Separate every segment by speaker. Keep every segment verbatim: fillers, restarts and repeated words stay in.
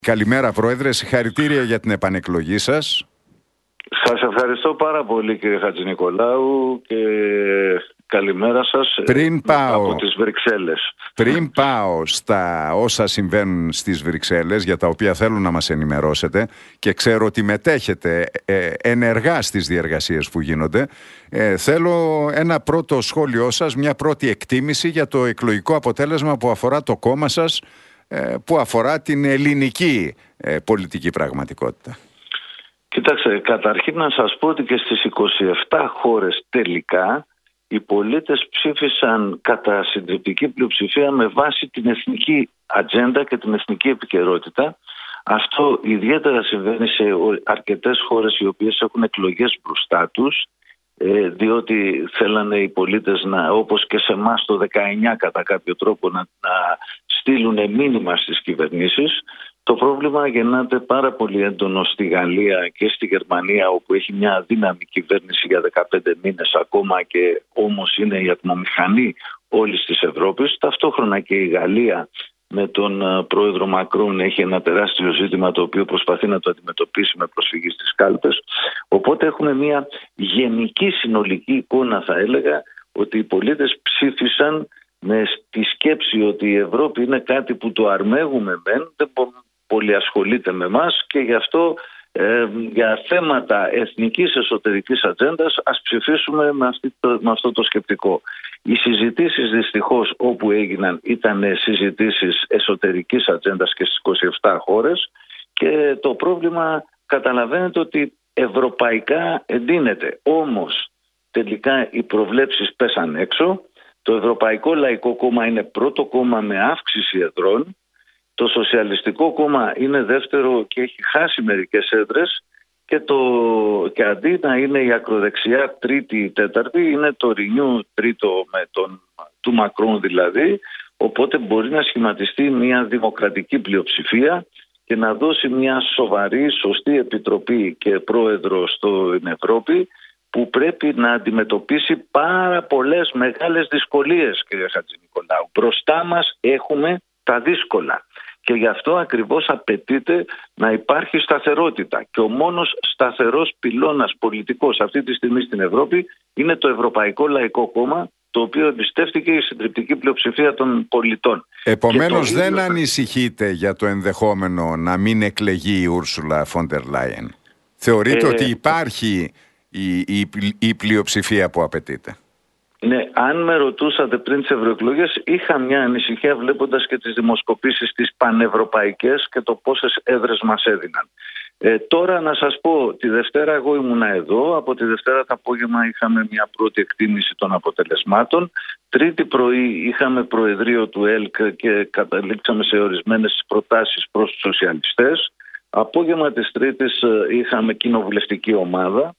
Speaker 1: Καλημέρα, Πρόεδρε. Συγχαρητήρια για την επανεκλογή σας.
Speaker 2: Σας ευχαριστώ πάρα πολύ, κύριε Χατζηνικολάου, και καλημέρα σας
Speaker 1: πριν πάω,
Speaker 2: από τις Βρυξέλλες.
Speaker 1: Πριν πάω στα όσα συμβαίνουν στις Βρυξέλλες, για τα οποία θέλω να μας ενημερώσετε και ξέρω ότι μετέχετε ε, ενεργά στις διεργασίες που γίνονται, ε, θέλω ένα πρώτο σχόλιο σας, μια πρώτη εκτίμηση για το εκλογικό αποτέλεσμα που αφορά το κόμμα σας, ε, που αφορά την ελληνική ε, πολιτική πραγματικότητα.
Speaker 2: Κοιτάξτε, καταρχήν να σας πω ότι και στις είκοσι επτά χώρες τελικά οι πολίτες ψήφισαν κατά συντριπτική πλειοψηφία με βάση την εθνική ατζέντα και την εθνική επικαιρότητα. Αυτό ιδιαίτερα συμβαίνει σε αρκετές χώρες οι οποίες έχουν εκλογές μπροστά τους, διότι θέλανε οι πολίτες, να, όπως και σε εμάς το δεκαεννιά κατά κάποιο τρόπο, να, να στείλουν μήνυμα στις κυβερνήσεις. Το πρόβλημα γεννάται πάρα πολύ έντονο στη Γαλλία και στη Γερμανία, όπου έχει μια αδύναμη κυβέρνηση για δεκαπέντε μήνες ακόμα και όμως είναι η ατμομηχανή όλης της Ευρώπης. Ταυτόχρονα και η Γαλλία με τον πρόεδρο Μακρόν έχει ένα τεράστιο ζήτημα το οποίο προσπαθεί να το αντιμετωπίσει με προσφυγή στις κάλπες. Οπότε έχουμε μια γενική συνολική εικόνα, θα έλεγα, ότι οι πολίτες ψήφισαν με τη σκέψη ότι η Ευρώπη είναι κάτι που το αρμέγουμε μεν, δεν πολύ ασχολείται με εμάς και γι' αυτό ε, για θέματα εθνικής εσωτερικής ατζέντας ας ψηφίσουμε με, αυτή το, με αυτό το σκεπτικό. Οι συζητήσεις δυστυχώς όπου έγιναν ήταν συζητήσεις εσωτερικής ατζέντας και στις είκοσι επτά χώρες και το πρόβλημα καταλαβαίνετε ότι ευρωπαϊκά εντείνεται. Όμως τελικά οι προβλέψεις πέσαν έξω. Το Ευρωπαϊκό Λαϊκό Κόμμα είναι πρώτο κόμμα με αύξηση εδρών. Το Σοσιαλιστικό Κόμμα είναι δεύτερο και έχει χάσει μερικές έδρες και, το, και αντί να είναι η ακροδεξιά τρίτη ή τέταρτη είναι το Renew τρίτο με τον, του Μακρόν δηλαδή, οπότε μπορεί να σχηματιστεί μια δημοκρατική πλειοψηφία και να δώσει μια σοβαρή, σωστή επιτροπή και πρόεδρο στην Ευρώπη που πρέπει να αντιμετωπίσει πάρα πολλές μεγάλες δυσκολίες, κύριε Χατζηνικολάου. Μπροστά μας έχουμε τα δύσκολα. Και γι' αυτό ακριβώς απαιτείται να υπάρχει σταθερότητα. Και ο μόνος σταθερός πυλώνας πολιτικός αυτή τη στιγμή στην Ευρώπη είναι το Ευρωπαϊκό Λαϊκό Κόμμα, το οποίο εμπιστεύτηκε η συντριπτική πλειοψηφία των πολιτών.
Speaker 1: Επομένως δεν ίδιο... ανησυχείτε για το ενδεχόμενο να μην εκλεγεί η Ούρσουλα Φόντερ Λάιεν. Θεωρείτε ε... ότι υπάρχει η, η, η πλειοψηφία που απαιτείται?
Speaker 2: Ναι, αν με ρωτούσατε πριν τις ευρωεκλογές, είχα μια ανησυχία βλέποντας και τις δημοσκοπήσεις τις πανευρωπαϊκές και το πόσες έδρες μας έδιναν. Ε, τώρα να σας πω, τη Δευτέρα εγώ ήμουνα εδώ, από τη Δευτέρα το απόγευμα είχαμε μια πρώτη εκτίμηση των αποτελεσμάτων. Τρίτη πρωί είχαμε προεδρείο του ΕΛΚ και καταλήξαμε σε ορισμένες προτάσεις προς τους σοσιαλιστές. Απόγευμα της Τρίτης είχαμε κοινοβουλευτική ομάδα.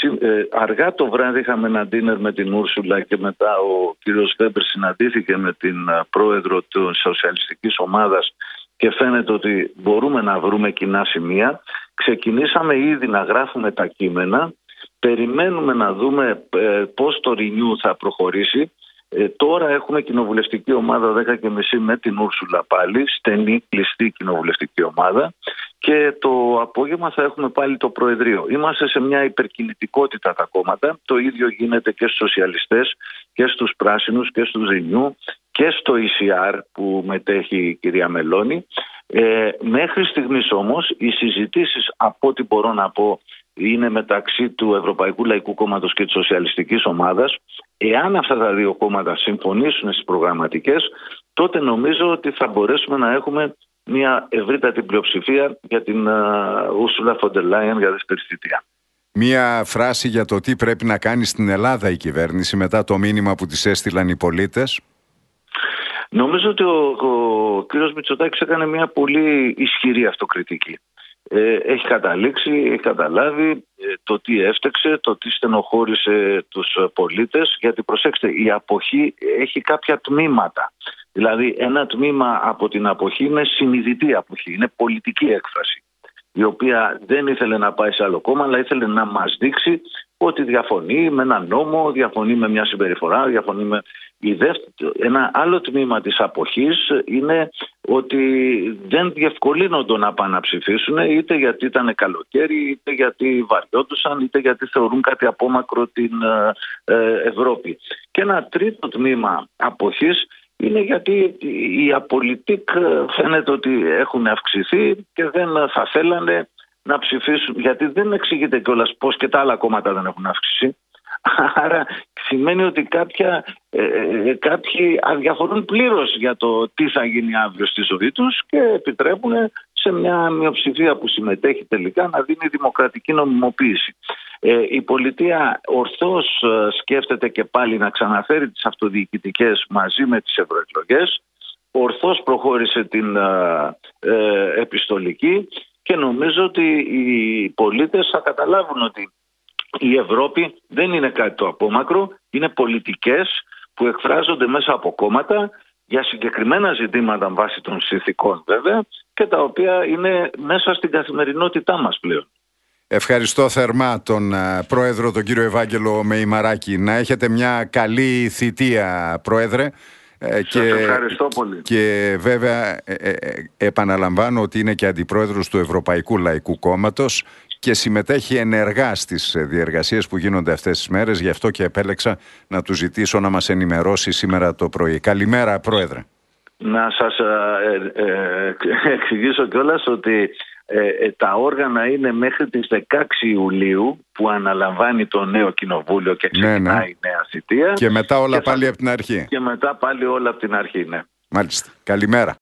Speaker 2: Αργά το βράδυ είχαμε ένα ντίνερ με την Ούρσουλα και μετά ο κύριος Βέμπερ συναντήθηκε με την πρόεδρο της σοσιαλιστικής ομάδας και φαίνεται ότι μπορούμε να βρούμε κοινά σημεία. Ξεκινήσαμε ήδη να γράφουμε τα κείμενα, περιμένουμε να δούμε πώς το Renew θα προχωρήσει. Ε, τώρα έχουμε κοινοβουλευτική ομάδα δέκα και μισή με την Ούρσουλα πάλι, στενή κλειστή κοινοβουλευτική ομάδα και το απόγευμα θα έχουμε πάλι το Προεδρείο. Είμαστε σε μια υπερκινητικότητα τα κόμματα, το ίδιο γίνεται και στους σοσιαλιστές και στους πράσινους και στους Renew και στο ι σι αρ που μετέχει η κυρία Μελώνη. Ε, μέχρι στιγμής όμως οι συζητήσεις από ό,τι μπορώ να πω είναι μεταξύ του Ευρωπαϊκού Λαϊκού Κόμματος και της Σοσιαλιστικής Ομάδας. Εάν αυτά τα δύο κόμματα συμφωνήσουν στις προγραμματικές, τότε νομίζω ότι θα μπορέσουμε να έχουμε μια ευρύτατη πλειοψηφία για την Ούρσουλα Φόντερ Λάιεν για δεύτερη θητεία.
Speaker 1: Μία φράση για το τι πρέπει να κάνει στην Ελλάδα η κυβέρνηση μετά το μήνυμα που της έστειλαν οι πολίτες.
Speaker 2: Νομίζω ότι ο, ο κύριος Μητσοτάκης έκανε μια πολύ ισχυρή αυτοκριτική. Ε, έχει καταλήξει, έχει καταλάβει ε, το τι έφτεξε, το τι στενοχώρησε τους πολίτες, γιατί προσέξτε, η αποχή έχει κάποια τμήματα. Δηλαδή ένα τμήμα από την αποχή είναι συνειδητή αποχή, είναι πολιτική έκφραση. η οποία δεν ήθελε να πάει σε άλλο κόμμα, αλλά ήθελε να μας δείξει ότι διαφωνεί με ένα νόμο, διαφωνεί με μια συμπεριφορά, διαφωνεί με... Η δεύτερη, ένα άλλο τμήμα της αποχής είναι ότι δεν διευκολύνονται να πάνε να ψηφίσουν, είτε γιατί ήταν καλοκαίρι, είτε γιατί βαριόντουσαν, είτε γιατί θεωρούν κάτι απόμακρο την ε, Ευρώπη. Και ένα τρίτο τμήμα αποχής είναι γιατί οι απολυτικ φαίνεται ότι έχουν αυξηθεί και δεν θα θέλανε να ψηφίσουν, γιατί δεν εξηγείται κιόλας πώς και τα άλλα κόμματα δεν έχουν αυξηθεί. Άρα σημαίνει ότι κάποια, ε, ε, κάποιοι αδιαφορούν πλήρως για το τι θα γίνει αύριο στη ζωή τους και επιτρέπουν σε μια μειοψηφία που συμμετέχει τελικά να δίνει δημοκρατική νομιμοποίηση. Ε, η πολιτεία ορθώς ε, σκέφτεται και πάλι να ξαναφέρει τις αυτοδιοικητικές μαζί με τις ευρωεκλογές. Ορθώς προχώρησε την ε, ε, επιστολική και νομίζω ότι οι πολίτες θα καταλάβουν ότι η Ευρώπη δεν είναι κάτι το απόμακρο, είναι πολιτικές που εκφράζονται μέσα από κόμματα για συγκεκριμένα ζητήματα βάσει των συνθηκών βέβαια και τα οποία είναι μέσα στην καθημερινότητά μας πλέον.
Speaker 1: Ευχαριστώ θερμά τον Πρόεδρο, τον κύριο Ευάγγελο Μεϊμαράκη. Να έχετε μια καλή θητεία, Πρόεδρε.
Speaker 2: Σας και, ευχαριστώ πολύ.
Speaker 1: Και βέβαια ε, ε, επαναλαμβάνω ότι είναι και αντιπρόεδρος του Ευρωπαϊκού Λαϊκού Κόμματος και συμμετέχει ενεργά στις διεργασίες που γίνονται αυτές τις μέρες. Γι' αυτό και επέλεξα να του ζητήσω να μας ενημερώσει σήμερα το πρωί. Καλημέρα, Πρόεδρε.
Speaker 2: Να σας ε, ε, εξηγήσω κιόλας ότι ε, ε, τα όργανα είναι μέχρι τις δεκαέξι Ιουλίου που αναλαμβάνει το νέο κοινοβούλιο και ξεκινάει ναι, ναι. η νέα θητεία.
Speaker 1: Και μετά όλα
Speaker 2: και
Speaker 1: πάλι
Speaker 2: θα...
Speaker 1: από την αρχή.
Speaker 2: Και μετά πάλι όλα από την αρχή, ναι.
Speaker 1: Μάλιστα. Καλημέρα.